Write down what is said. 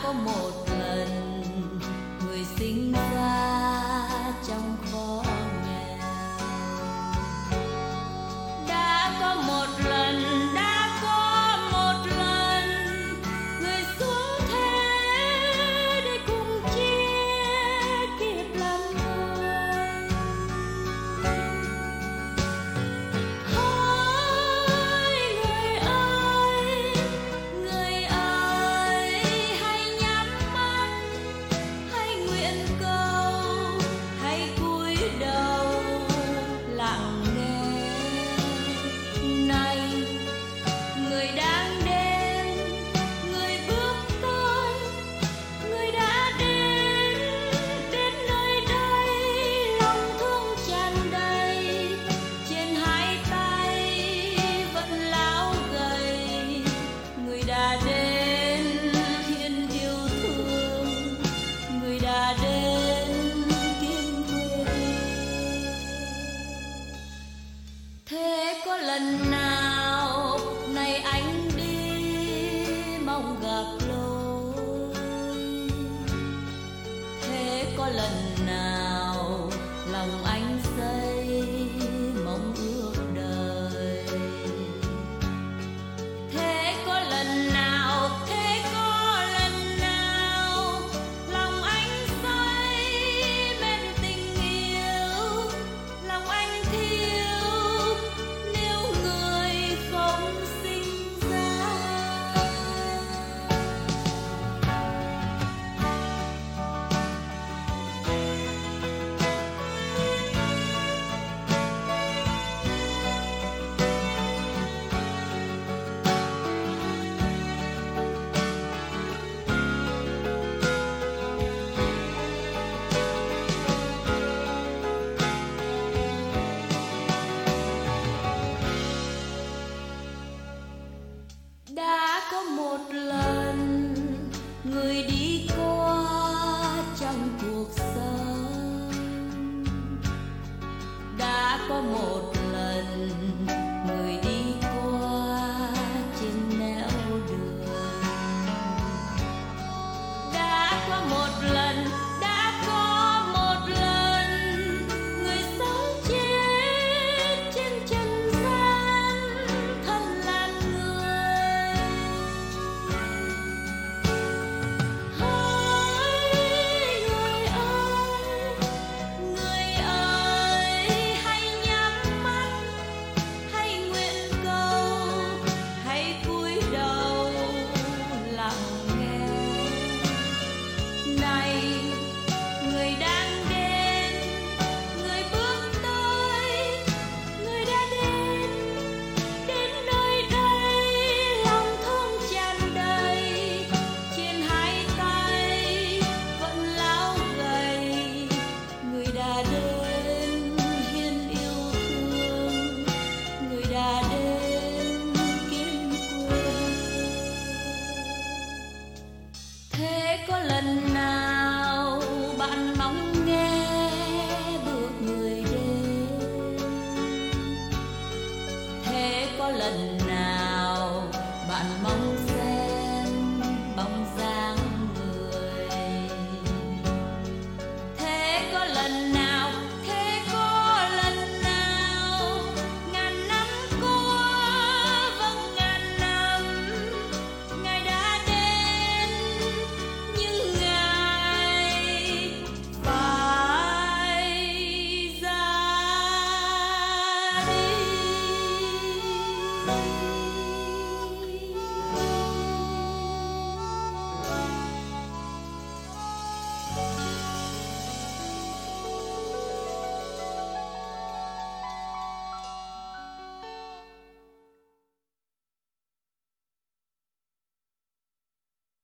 có một lần người sinh ra trong kho nghèo, đã có một lần người xuống thế để cùng chia kịp làm người. Hỡi người ơi, hãy nhắm mắt, hãy nguyện cầu, hãy cúi đầu lặng nghe. Này, người đang đến, người bước tới, người đã đến nơi đây, lòng thương tràn đầy, trên hai tay vẫn lão gầy. Người đã đến hiến yêu thương, người đã đến kiên quyết. Thế có lần nào này anh đi mong gặp lối, thế có lần nào lòng anh xây mong ước đời, thế có lần nào lòng anh say bên tình yêu, lòng anh thiếu nếu người không sinh ra. Đã có một lần người đi qua trong cuộc sống, đã có một lần người đi qua trên nẻo đường, đã có một lần người sống chết trên trần gian thân làm người. Hỡi người ơi, hãy nhắm mắt, hãy nguyện cầu, hãy cúi đầu lặng nghe. Này, người đang đến, người bước tới, người đã đến nơi đây, lòng thương tràn đầy, trên hai tay vẫn lão gầy. Người đã đến hiến yêu thương, người đã đến kiên quyết. Thế có lần